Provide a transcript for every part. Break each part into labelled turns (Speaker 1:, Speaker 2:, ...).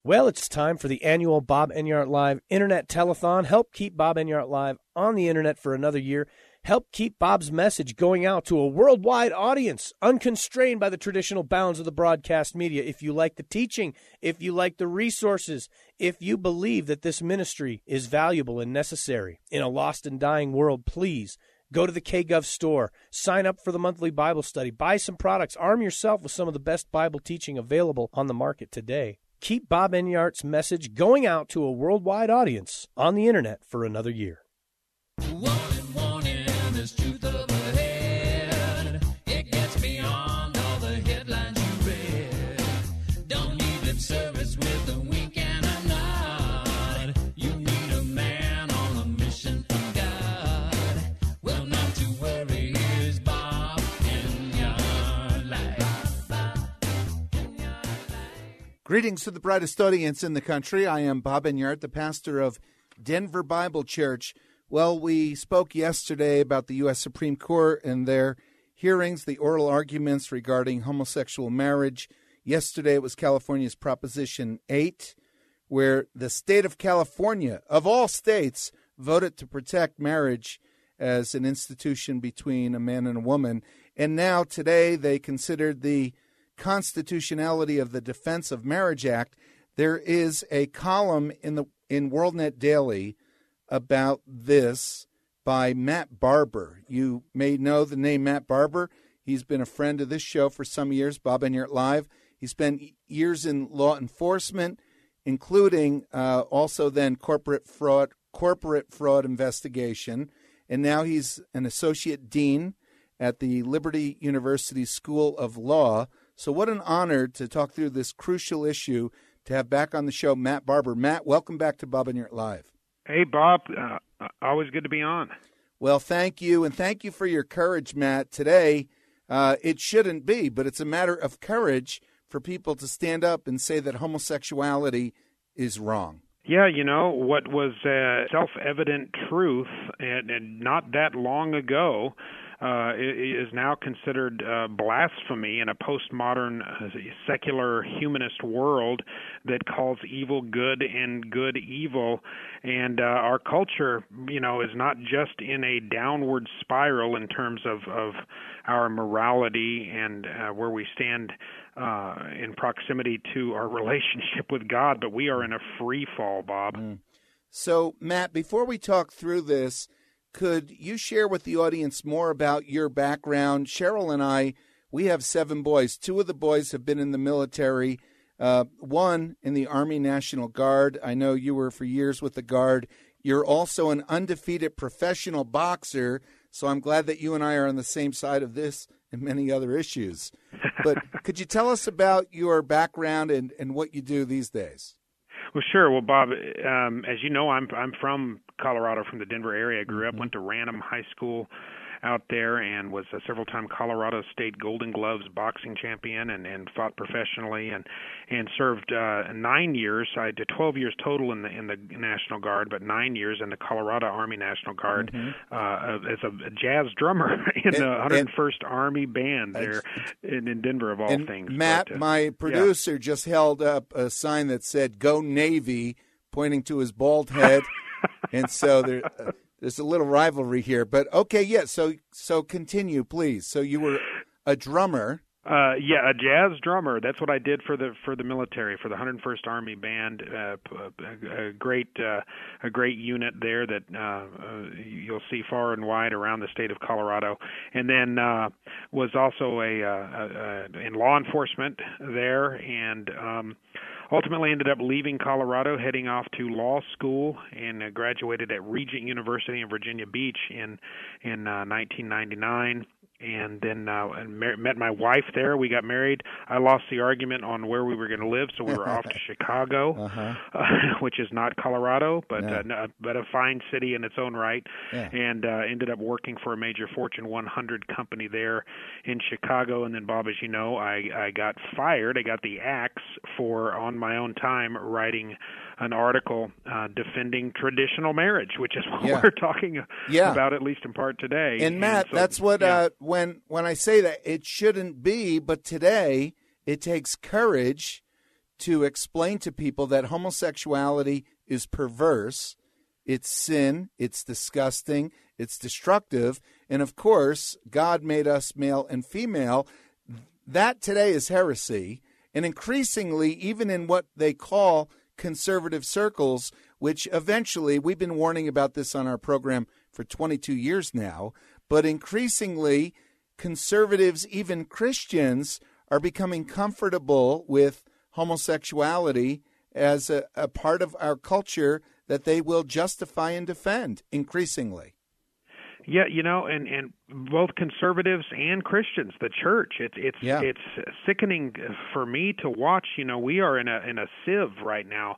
Speaker 1: Well, it's time for the annual Bob Enyart Live Internet Telethon. Help keep Bob Enyart Live on the Internet for another year. Help keep Bob's message going out to a worldwide audience, unconstrained by the traditional bounds of the broadcast media. If you like the teaching, if you like the resources, if you believe that this ministry is valuable and necessary in a lost and dying world, please go to the KGov store, sign up for the monthly Bible study, buy some products, arm yourself with some of the best Bible teaching available on the market today. Keep Bob Enyart's message going out to a worldwide audience on the Internet for another year.
Speaker 2: Greetings to the brightest audience in the country. I am Bob Enyart, the pastor of Denver Bible Church. Well, we spoke yesterday about the U.S. Supreme Court and their hearings, the oral arguments regarding homosexual marriage. Yesterday it was California's Proposition 8, where the state of California, of all states, voted to protect marriage as an institution between a man and a woman. And now today they considered the constitutionality of the Defense of Marriage Act. There is a column in WorldNet Daily about this by Matt Barber. You may know the name Matt Barber. He's been a friend of this show for some years, Bob Enyart Live. He spent years in law enforcement, including also then corporate fraud investigation, and now he's an associate dean at the Liberty University School of Law. So what an honor to talk through this crucial issue, to have back on the show Matt Barber. Matt, welcome back to Bob Enyart Live.
Speaker 3: Hey, Bob. Always good to be on.
Speaker 2: Well, thank you, and thank you for your courage, Matt. Today, it shouldn't be, but it's a matter of courage for people to stand up and say that homosexuality is wrong.
Speaker 3: Yeah, you know, what was self-evident truth and not that long ago is now considered blasphemy in a postmodern secular humanist world that calls evil good and good evil. And our culture, you know, is not just in a downward spiral in terms of our morality and where we stand in proximity to our relationship with God, but we are in a free fall, Bob.
Speaker 2: So, Matt, before we talk through this, could you share with the audience more about your background? Cheryl and I, we have 7 boys. 2 of the boys have been in the military, one in the Army National Guard. I know you were for years with the Guard. You're also an undefeated professional boxer, so I'm glad that you and I are on the same side of this and many other issues. But could you tell us about your background and what you do these days?
Speaker 3: Well, sure. Well, Bob, as you know, I'm from Colorado, from the Denver area. I grew up, went to Ranham High School out there, and was a several-time Colorado State Golden Gloves boxing champion, and fought professionally, and served 9 years. I did 12 years total in the National Guard, but 9 years in the Colorado Army National Guard as a jazz drummer in the 101st Army Band there in Denver, of all things.
Speaker 2: Matt, my producer, just held up a sign that said "Go Navy," pointing to his bald head, and so there's a little rivalry here, but okay, yeah. So continue, please. So you were a drummer.
Speaker 3: Yeah, a jazz drummer. That's what I did for the military, for the 101st Army Band. A great unit there that you'll see far and wide around the state of Colorado. And then was also in law enforcement there, and ultimately ended up leaving Colorado, heading off to law school, and graduated at Regent University in Virginia Beach in 1999. And then met my wife there. We got married. I lost the argument on where we were going to live, so we were off to Chicago, which is not Colorado, but a fine city in its own right. Yeah. And ended up working for a major Fortune 100 company there in Chicago. And then, Bob, as you know, I got fired. I got the axe on my own time writing an article defending traditional marriage, which is what we're talking about, at least in part today.
Speaker 2: And Matt, that's what when I say that, it shouldn't be, but today it takes courage to explain to people that homosexuality is perverse, it's sin, it's disgusting, it's destructive, and of course, God made us male and female. That today is heresy, and increasingly, even in what they call conservative circles, which eventually, we've been warning about this on our program for 22 years now, but increasingly, conservatives, even Christians, are becoming comfortable with homosexuality as a part of our culture that they will justify and defend increasingly.
Speaker 3: Yeah, and both conservatives and Christians, the church, it's sickening for me to watch. We are in a sieve right now.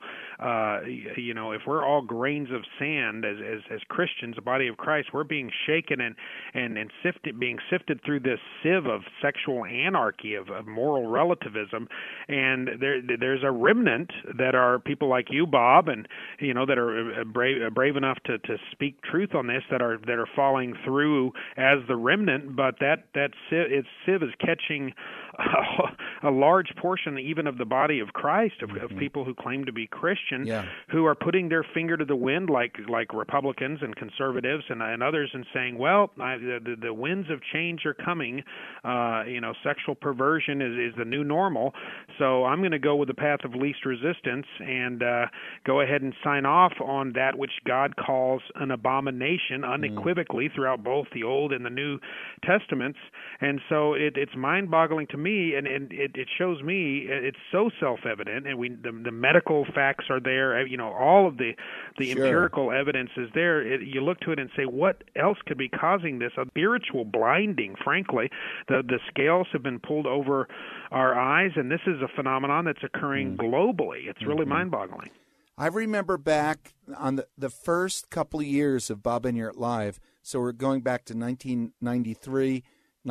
Speaker 3: If we're all grains of sand as Christians, the body of Christ, we're being shaken and being sifted through this sieve of sexual anarchy, of moral relativism, and there's a remnant that are people like you, Bob, and that are brave enough to speak truth on this, that are falling through as the remnant, but that sieve is catching a large portion even of the body of Christ, of people who claim to be Christian, who are putting their finger to the wind like Republicans and conservatives and others, and saying, well, the winds of change are coming. Sexual perversion is the new normal, so I'm going to go with the path of least resistance and go ahead and sign off on that which God calls an abomination unequivocally throughout both the Old and the New Testaments. And so it's mind-boggling to me, and it shows me it's so self-evident, and the medical facts are there. All of the empirical evidence is there. You look to it and say, what else could be causing this? A spiritual blinding, frankly. The scales have been pulled over our eyes, and this is a phenomenon that's occurring globally. It's really mind-boggling.
Speaker 2: I remember back on the first couple of years of Bob Enyart Live, so we're going back to 1993,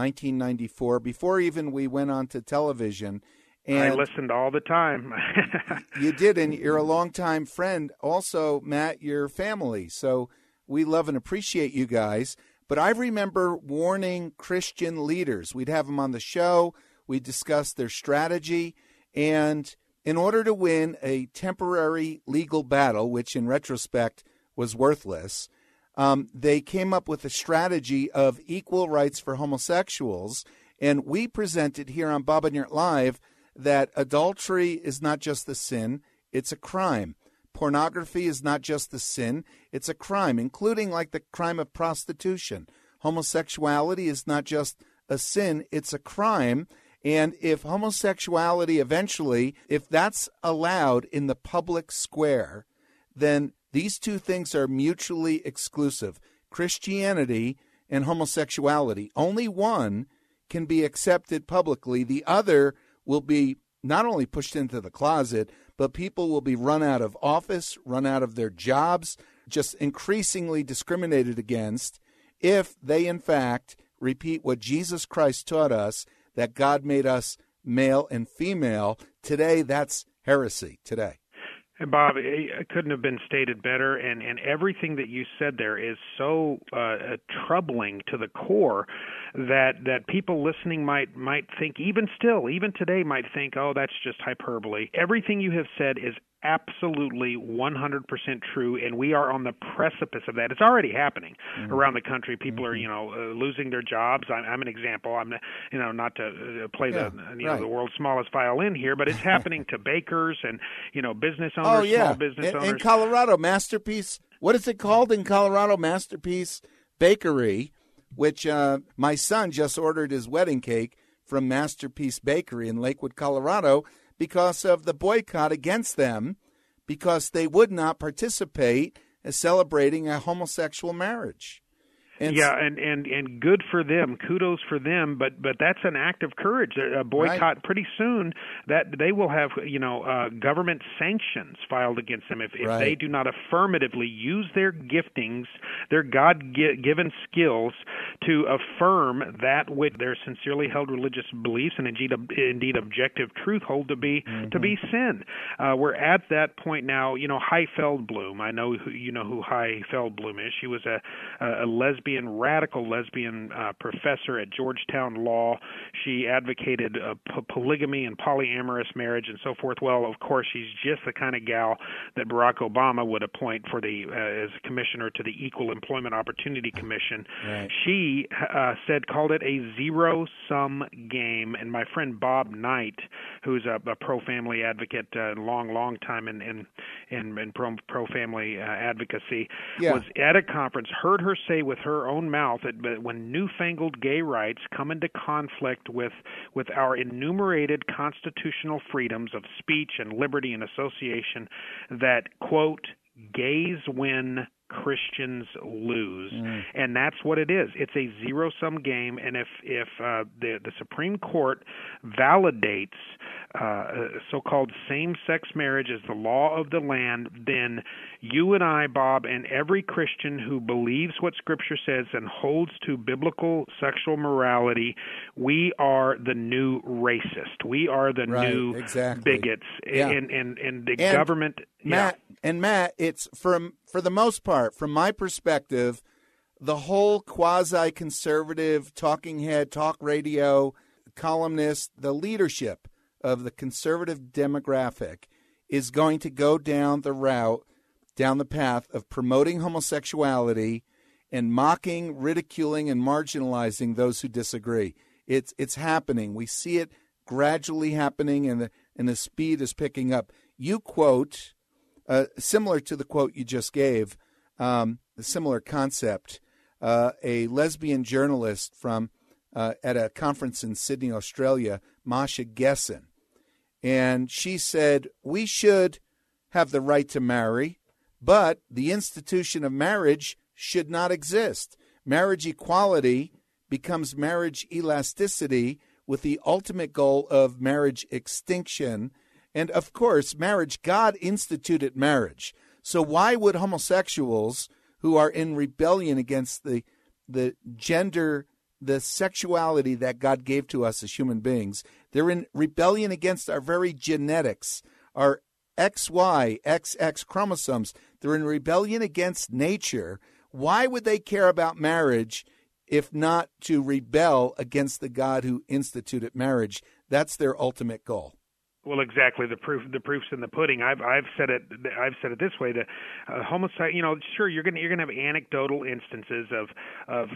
Speaker 2: 1994, before even we went on to television. And
Speaker 3: I listened all the time.
Speaker 2: You did, and you're a longtime friend. Also, Matt, your family. So we love and appreciate you guys. But I remember warning Christian leaders. We'd have them on the show. We'd discuss their strategy. And in order to win a temporary legal battle, which in retrospect was worthless, they came up with a strategy of equal rights for homosexuals. And we presented here on Bob Enyart Live that adultery is not just the sin, it's a crime. Pornography is not just the sin, it's a crime, including like the crime of prostitution. Homosexuality is not just a sin, it's a crime. And if homosexuality eventually, if that's allowed in the public square, then these two things are mutually exclusive. Christianity and homosexuality. Only one can be accepted publicly. The other will be not only pushed into the closet, but people will be run out of office, run out of their jobs, just increasingly discriminated against if they, in fact, repeat what Jesus Christ taught us, that God made us male and female. Today, that's heresy today.
Speaker 3: And Bob, it couldn't have been stated better, and everything that you said there is so troubling to the core that people listening might think, even today might think, oh, that's just hyperbole. Everything you have said is absolutely 100% true, and we are on the precipice of that. It's already happening around the country. People are, losing their jobs. I'm an example. I'm, not to play the world's smallest violin here, but it's happening to bakers and, business owners, small business owners.
Speaker 2: In Colorado, Masterpiece, what is it called in Colorado? Masterpiece Bakery, which my son just ordered his wedding cake from Masterpiece Bakery in Lakewood, Colorado, because of the boycott against them, because they would not participate in celebrating a homosexual marriage. And
Speaker 3: and good for them. Kudos for them. But that's an act of courage. A boycott, right. Pretty soon that they will have government sanctions filed against them if they do not affirmatively use their giftings, their God-given skills to affirm that which their sincerely held religious beliefs and indeed objective truth hold to be sin. We're at that point now. Heidi Feldblum. I know who Heidi Feldblum is. She was a lesbian radical lesbian professor at Georgetown Law. She advocated polygamy and polyamorous marriage and so forth. Well, of course, she's just the kind of gal that Barack Obama would appoint for as commissioner to the Equal Employment Opportunity Commission.
Speaker 2: Right.
Speaker 3: She called it a zero-sum game, and my friend Bob Knight, who's a pro-family advocate, long time in pro-family advocacy, was at a conference, heard her say with her own mouth that when newfangled gay rights come into conflict with our enumerated constitutional freedoms of speech and liberty and association, that, quote, gays win, Christians lose. And that's what it is. It's a zero-sum game, and if the Supreme Court validates so-called same-sex marriage as the law of the land, then you and I, Bob, and every Christian who believes what Scripture says and holds to biblical sexual morality, we are the new racist. We are the new bigots. And the government...
Speaker 2: Matt, it's for the most part, from my perspective, the whole quasi-conservative talking head, talk radio, columnist, the leadership of the conservative demographic is going to go down the path of promoting homosexuality and mocking, ridiculing, and marginalizing those who disagree. It's happening. We see it gradually happening, and the speed is picking up. You quote... similar to the quote you just gave, a similar concept, a lesbian journalist from at a conference in Sydney, Australia, Masha Gessen, and she said, we should have the right to marry, but the institution of marriage should not exist. Marriage equality becomes marriage elasticity with the ultimate goal of marriage extinction. And, of course, marriage, God instituted marriage. So why would homosexuals who are in rebellion against the gender, the sexuality that God gave to us as human beings, they're in rebellion against our very genetics, our XY, XX chromosomes. They're in rebellion against nature. Why would they care about marriage if not to rebel against the God who instituted marriage? That's their ultimate goal.
Speaker 3: Well, exactly. The proof's in the pudding. I've said it this way: the homosexual. Sure, you're gonna have anecdotal instances of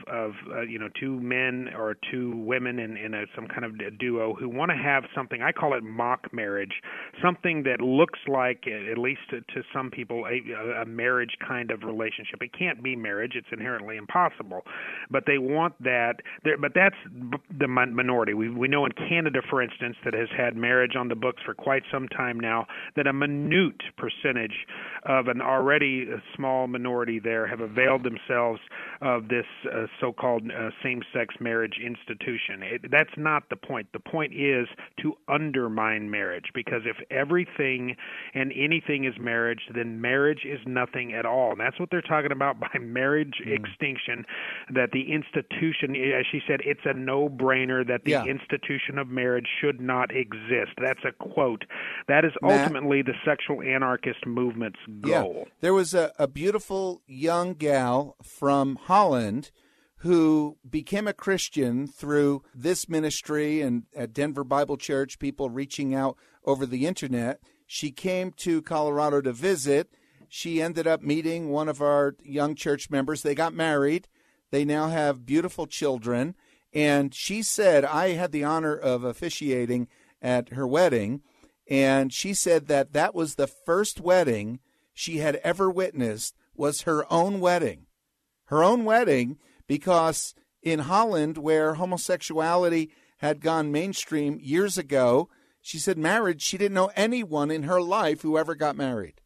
Speaker 3: two men or two women in some kind of duo who want to have something. I call it mock marriage, something that looks like, at least to some people, a marriage kind of relationship. It can't be marriage; it's inherently impossible. But they want that. But that's the minority. We know in Canada, for instance, that has had marriage on the books for quite some time now, that a minute percentage of an already small minority there have availed themselves of this so-called same-sex marriage institution. That's not the point. The point is to undermine marriage, because if everything and anything is marriage, then marriage is nothing at all. And that's what they're talking about by marriage extinction, that the institution, as she said, it's a no-brainer that the institution of marriage should not exist. That's a quote. That is ultimately the sexual anarchist movement's goal.
Speaker 2: Yeah. There was a beautiful young gal from Holland who became a Christian through this ministry and at Denver Bible Church, people reaching out over the internet. She came to Colorado to visit. She ended up meeting one of our young church members. They got married. They now have beautiful children. And she said, I had the honor of officiating at her wedding. And she said that was the first wedding she had ever witnessed, was her own wedding. Her own wedding, because in Holland, where homosexuality had gone mainstream years ago, she said marriage, she didn't know anyone in her life who ever got married.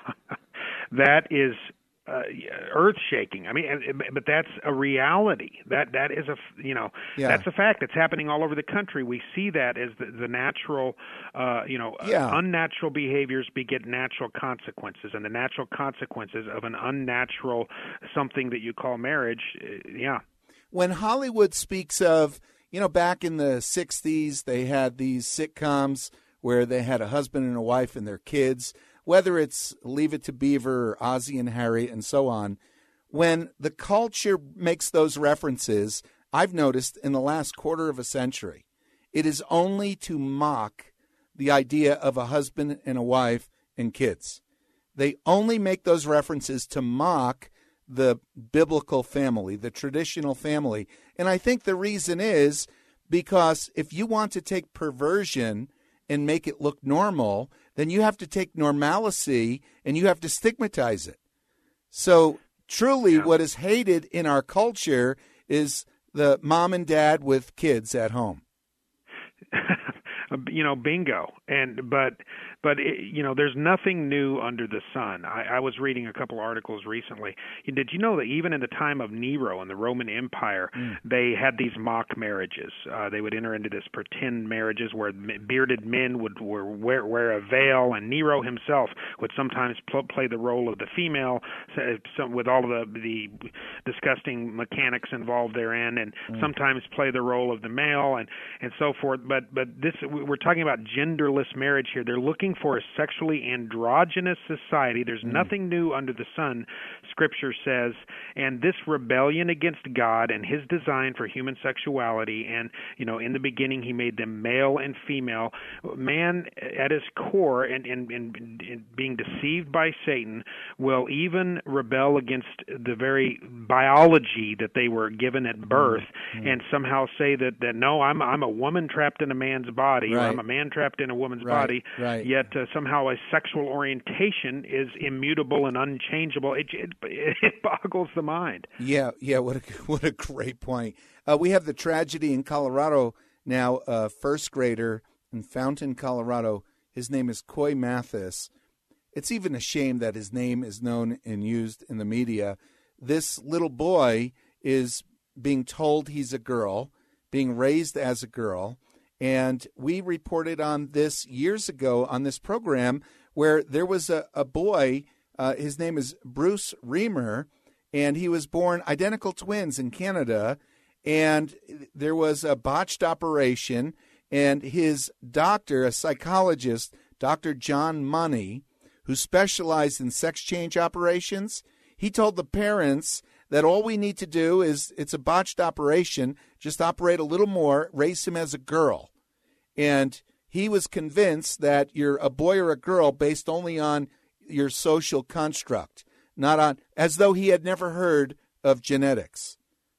Speaker 3: That is earth-shaking. I mean, but that's a reality. That is that's a fact. It's happening all over the country. We see that as the natural, unnatural behaviors beget natural consequences, and the natural consequences of an unnatural something that you call marriage.
Speaker 2: When Hollywood speaks of, back in the 60s, they had these sitcoms where they had a husband and a wife and their kids, whether it's Leave It to Beaver or Ozzie and Harriet and so on. when the culture makes those references, I've noticed in the last quarter of a century, it is only to mock the idea of a husband and a wife and kids. They only make those references to mock the biblical family, the traditional family. And I think the reason is because if you want to take perversion and make it look normal, then you have to take normalcy and you have to stigmatize it. So truly what is hated in our culture is the mom and dad with kids at home.
Speaker 3: Bingo. But there's nothing new under the sun. I was reading a couple articles recently. Did you know that even in the time of Nero in the Roman Empire, they had these mock marriages? They would enter into this pretend marriages where bearded men would wear a veil, and Nero himself would sometimes play the role of the female, with all of the disgusting mechanics involved therein, and sometimes play the role of the male, and so forth. But this, we're talking about genderless marriage here. They're looking for a sexually androgynous society. There's nothing new under the sun, Scripture says, and this rebellion against God and his design for human sexuality, and in the beginning he made them male and female. Man at his core and being deceived by Satan will even rebel against the very biology that they were given at birth, and somehow say that no, I'm a woman trapped in a man's body, or I'm a man trapped in a woman's body, yet somehow a sexual orientation is immutable and unchangeable. It boggles the mind.
Speaker 2: Yeah. What a great point. We have the tragedy in Colorado now. First grader in Fountain, Colorado. His name is Coy Mathis. It's even a shame that his name is known and used in the media. This little boy is being told he's a girl, being raised as a girl. And we reported on this years ago on this program where there was a boy, his name is Bruce Reamer, and he was born identical twins in Canada. And there was a botched operation, and his doctor, a psychologist, Dr. John Money, who specialized in sex change operations, he told the parents that all we need to do is, it's a botched operation, just operate a little more, raise him as a girl. And he was convinced that you're a boy or a girl based only on your social construct, not on, as though he had never heard of genetics.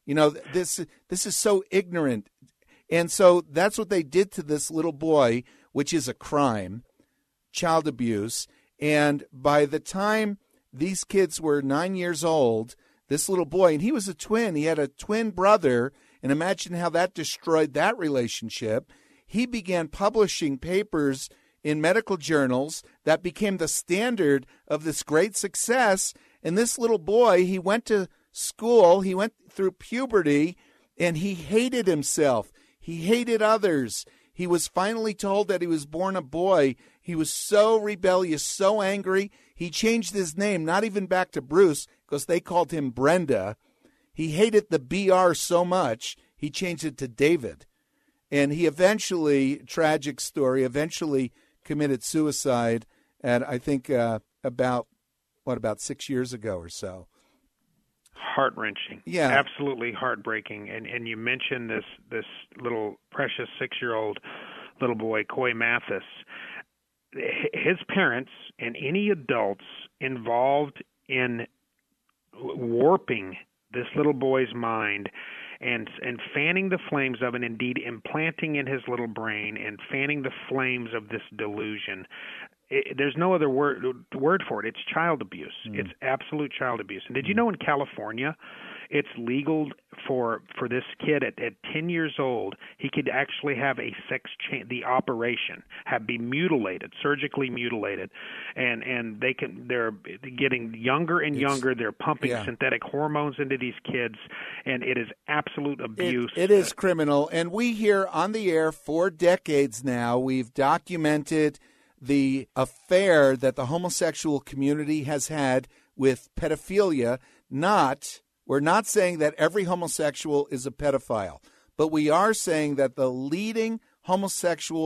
Speaker 2: This is so ignorant. And so that's what they did to this little boy, which is a crime, child abuse. And by the time these kids were 9 years old, this little boy, and he was a twin, he had a twin brother, and imagine how that destroyed that relationship. He began publishing papers in medical journals that became the standard of this great success. And this little boy, he went to school, he went through puberty, and he hated himself. He hated others. He was finally told that he was born a boy. He was so rebellious, so angry. He changed his name, not even back to Bruce, because they called him Brenda. He hated the BR so much, he changed it to David. And he eventually, tragic story, committed suicide at, I think, about 6 years ago or so.
Speaker 3: Heart-wrenching.
Speaker 2: Yeah.
Speaker 3: Absolutely heartbreaking. And you mentioned this little precious 6-year-old little boy, Coy Mathis. His parents and any adults involved in warping this little boy's mind and fanning the flames of it, indeed implanting in his little brain and fanning the flames of this delusion. There's no other word for it. It's child abuse. It's absolute child abuse. And did you know in California, it's legal for this kid at 10 years old, he could actually have a the operation, be mutilated, surgically mutilated, and they're getting younger and younger. They're pumping synthetic hormones into these kids, and it is absolute abuse.
Speaker 2: It is criminal. And we here on the air for decades now, we've documented the affair that the homosexual community has had with pedophilia. We're not saying that every homosexual is a pedophile, but we are saying that the leading homosexual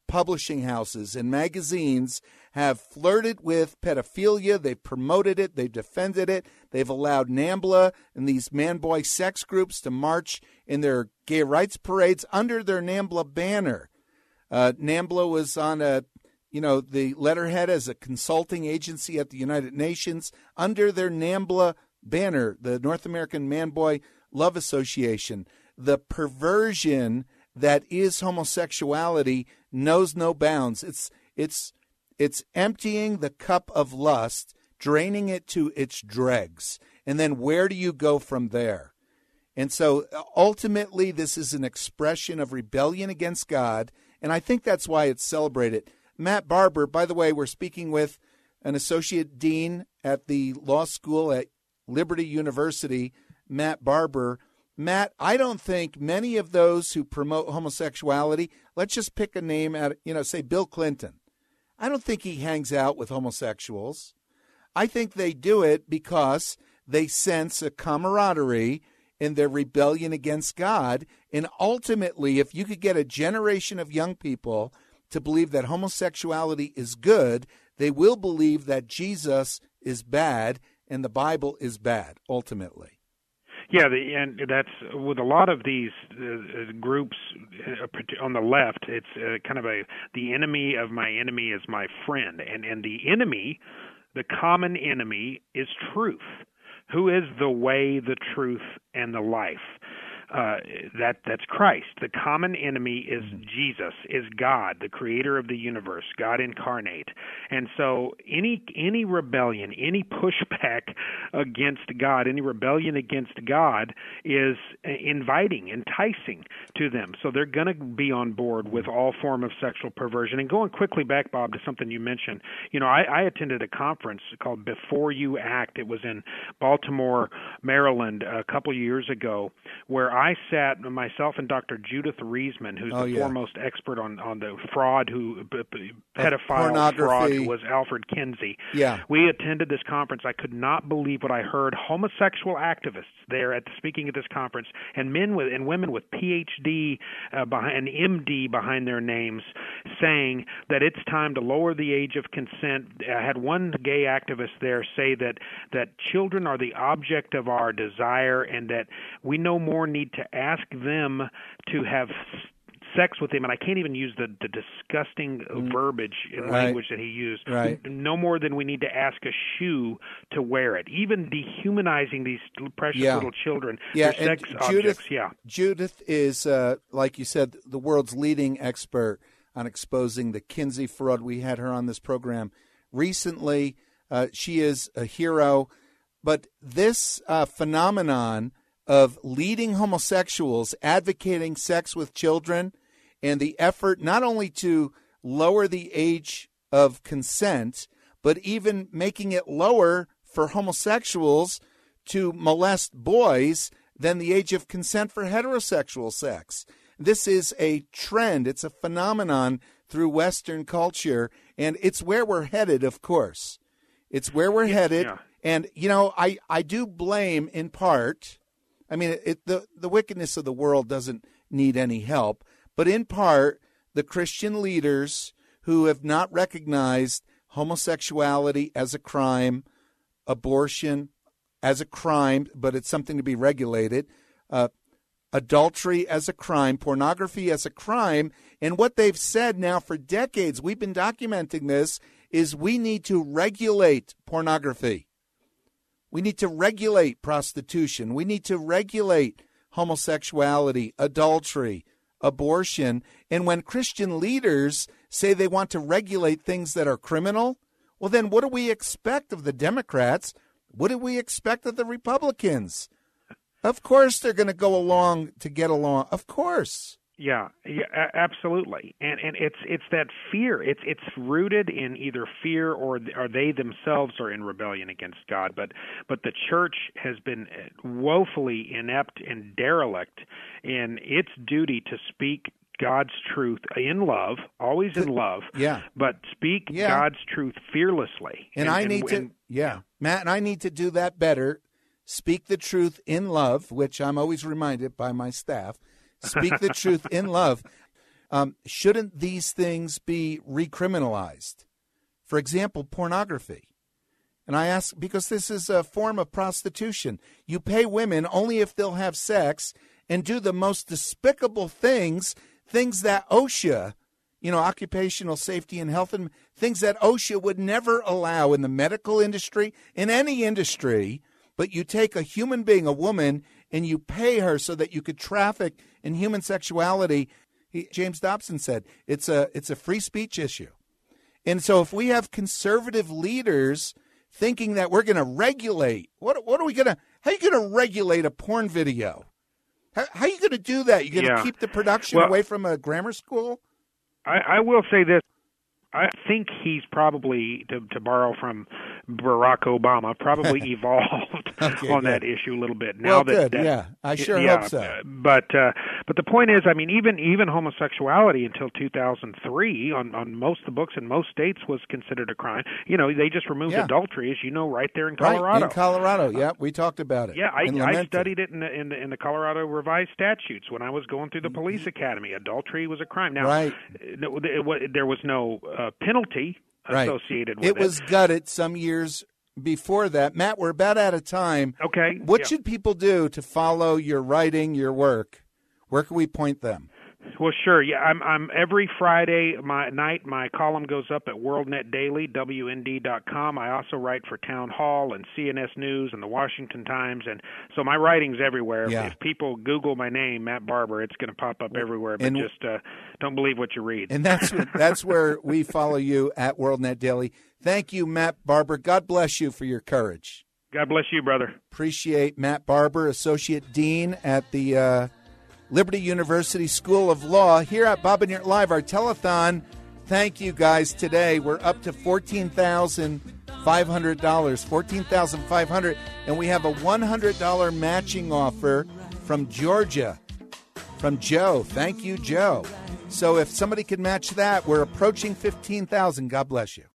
Speaker 2: publishing houses and magazines have flirted with pedophilia. They've promoted it. They've defended it. They've allowed NAMBLA and these man-boy sex groups to march in their gay rights parades under their NAMBLA banner. NAMBLA was on the letterhead as a consulting agency at the United Nations under their NAMBLA banner, the North American Man-Boy Love Association. The perversion that is homosexuality knows no bounds. It's emptying the cup of lust, draining it to its dregs. And then where do you go from there? And so ultimately this is an expression of rebellion against God, and I think that's why it's celebrated. Matt Barber, by the way, we're speaking with an associate dean at the law school at Liberty University, Matt Barber. Matt, I don't think many of those who promote homosexuality, let's just pick a name out, say Bill Clinton. I don't think he hangs out with homosexuals. I think they do it because they sense a camaraderie in their rebellion against God. And ultimately, if you could get a generation of young people to believe that homosexuality is good, they will believe that Jesus is bad and the Bible is bad, ultimately.
Speaker 3: Yeah, and that's with a lot of these groups on the left. It's kind of the enemy of my enemy is my friend, and the enemy, the common enemy, is truth. Who is the way, the truth, and the life? That's Christ. The common enemy is Jesus, is God, the creator of the universe, God incarnate. And so any rebellion, any pushback against God, any rebellion against God is inviting, enticing to them. So they're going to be on board with all form of sexual perversion. And going quickly back, Bob, to something you mentioned, I attended a conference called Before You Act. It was in Baltimore, Maryland, a couple of years ago, where I sat, myself and Dr. Judith Reisman, who's the foremost expert on the fraud, pedophile fraud, who was Alfred Kinsey. Yeah. We attended this conference. I could not believe what I heard. Homosexual activists there speaking at this conference, and men and women with PhD and MD behind their names, saying that it's time to lower the age of consent. I had one gay activist there say that children are the object of our desire, and that we no more need to ask them to have sex with him, and I can't even use the disgusting verbiage and language that he used. Right. No more than we need to ask a shoe to wear it. Even dehumanizing these precious little children. Yeah, sex objects.
Speaker 2: Judith is, like you said, the world's leading expert on exposing the Kinsey fraud. We had her on this program recently. She is a hero. But this phenomenon of leading homosexuals advocating sex with children, and the effort not only to lower the age of consent, but even making it lower for homosexuals to molest boys than the age of consent for heterosexual sex. This is a trend. It's a phenomenon through Western culture, and it's where we're headed, of course. It's where we're headed. Yeah. And, I do blame in part, the wickedness of the world doesn't need any help, but in part, the Christian leaders who have not recognized homosexuality as a crime, abortion as a crime, but it's something to be regulated, adultery as a crime, pornography as a crime, and what they've said now for decades, we've been documenting this, is we need to regulate pornography. We need to regulate prostitution. We need to regulate homosexuality, adultery, abortion. And when Christian leaders say they want to regulate things that are criminal, well, then what do we expect of the Democrats? What do we expect of the Republicans? Of course they're going to go along to get along. Of course.
Speaker 3: Yeah, absolutely, and it's that fear. It's rooted in either fear or they themselves are in rebellion against God. But the church has been woefully inept and derelict in its duty to speak God's truth in love, always in love. Yeah. But speak God's truth fearlessly.
Speaker 2: And Matt, and I need to do that better. Speak the truth in love, which I'm always reminded by my staff. Speak the truth in love. Shouldn't these things be recriminalized? For example, pornography. And I ask because this is a form of prostitution. You pay women only if they'll have sex and do the most despicable things that OSHA, occupational safety and health, and things that OSHA would never allow in the medical industry, in any industry. But you take a human being, a woman, and you pay her so that you could traffic in human sexuality. James Dobson said it's a free speech issue. And so if we have conservative leaders thinking that we're going to regulate, how are you going to regulate a porn video? How are you going to do that? You're going to keep the production away from a grammar school?
Speaker 3: I will say this. I think he's probably, to borrow from Barack Obama, probably evolved on that issue a little bit. Now
Speaker 2: I sure hope so.
Speaker 3: But the point is, I mean, even homosexuality until 2003 on most of the books in most states was considered a crime. They just removed adultery, as you know, right there in Colorado.
Speaker 2: Right, in Colorado, we talked about it.
Speaker 3: Yeah, I studied it in the Colorado Revised Statutes when I was going through the police academy. Adultery was a crime. Now, there was no penalty associated with it.
Speaker 2: It was gutted some years before that. Matt, we're about out of time.
Speaker 3: Okay.
Speaker 2: What should people do to follow your writing, your work? Where can we point them?
Speaker 3: Well, sure. Yeah, I'm every Friday night. My column goes up at WorldNet Daily, WND.com. I also write for Town Hall and CNS News and the Washington Times, and so my writing's everywhere.
Speaker 2: Yeah.
Speaker 3: If people Google my name, Matt Barber, it's going to pop up everywhere. But just don't believe what you read.
Speaker 2: And that's where we follow you at WorldNet Daily. Thank you, Matt Barber. God bless you for your courage.
Speaker 3: God bless you, brother.
Speaker 2: Appreciate Matt Barber, Associate Dean at the Liberty University School of Law. Here at Bob and Yurt Live, our telethon. Thank you, guys. Today we're up to $14,500, $14,500, and we have a $100 matching offer from Georgia, from Joe. Thank you, Joe. So if somebody could match that, we're approaching $15,000. God bless you.